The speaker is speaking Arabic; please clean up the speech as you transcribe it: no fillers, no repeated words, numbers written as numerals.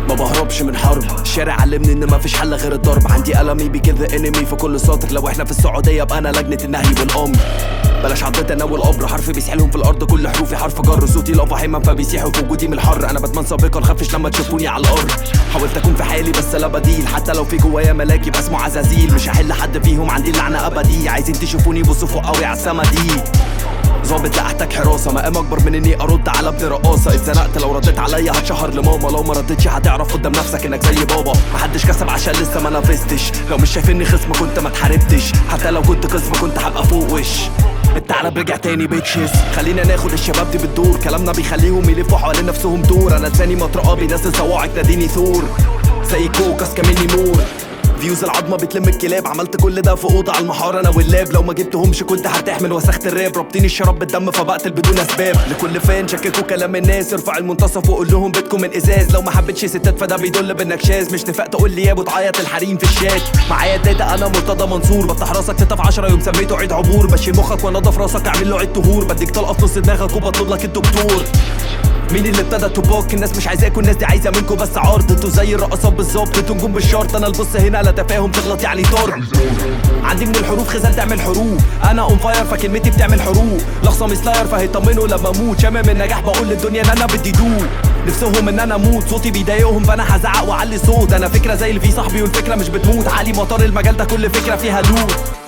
ما بهربش من حرب، الشارع علمني ان مفيش حل غير الضرب. عندي قلمي بكذا انمي في كل سطر، لو احنا في السعوديه ابقى انا لجنه النهي والامر. بلاش عضيت انا والقبر، حرف بيسحلهم في الارض كل حروفي حرف جر. صوتي لافا حيما فبيسيحوا في وجودي من الحر. انا باتمان سابقا خافش لما تشوفوني على الارض. حاولت اكون في حالي بس لا بديل، حتى لو في جوايا ملاك يبقى اسمه عزازيل. مش هحل حد فيهم، عندي اللعنه ابدي. عايزين تشوفوني بصوا فوق قوي على السما دي. ظابط لا احتاج حراسه، مقام اكبر من اني ارد على ابن رقاصه. اتزنقت لو رديت عليا هتشهر لماما، لو ما ردتش هتعرف قدام نفسك انك زي بابا. محدش كسب عشان لسه ما نافستش، لو مش شايفني خصم كنت ما اتحاربتش، حتى لو كنت قسم كنت هبقى فوق وش. الثعلب رجع تاني بيتشز، خلينا ناخد الشباب دي بالدور. كلامنا بيخليهم يلفوا حوالين نفسهم دور. انا لساني مطرقه بينزل صواعق ناديني ثور، زي كوكس كمني نور. فيوز العظمه بتلم الكلاب، عملت كل ده في اوضه على المحاره انا واللاب. لو ما جبتهمش كنت هتحمل وسخت الراب، رابطين الشراب بالدم فبقتل بدون اسباب. لكل فان شككوا كلام الناس، ارفع المنتصف وقول لهم بيتكم من ازاز. لو ما حبيتش ستات فده بيدل بانك شاذ، مش نفاق تقول لي يا ابو تعيط الحريم في الشات. معايا داتا انا مرتضى منصور، بفتح راسك تطف 10 يوم سميته عيد عبور. بشيل مخك وانضف راسك اعمل له عيد طهور، بديك طلقه في نص دماغك وبطلب لك الدكتور. مين اللي ابتدى توباك؟ الناس مش عايزاكوا، الناس دي عايزه منكوا بس عرض. انتوا زي الرقصات بالظبط، انتوا نجوم بالشرط. انا البص هنا لا تفاهم تغلط يعني طرد. عندي من الحروف خزان تعمل حروب، انا اون فاير فكلمتي بتعمل حروب. لخصه سلاير فهيطمنوا لما اموت. شامم النجاح بقول للدنيا ان انا بدي دوب، نفسهم ان انا اموت. صوتي بيضايقهم فانا هزعق واعلي صوت. انا فكره زي اللي فيه صاحبي والفكره مش بتموت. علي مطار المجال ده كل فكره فيها لوت.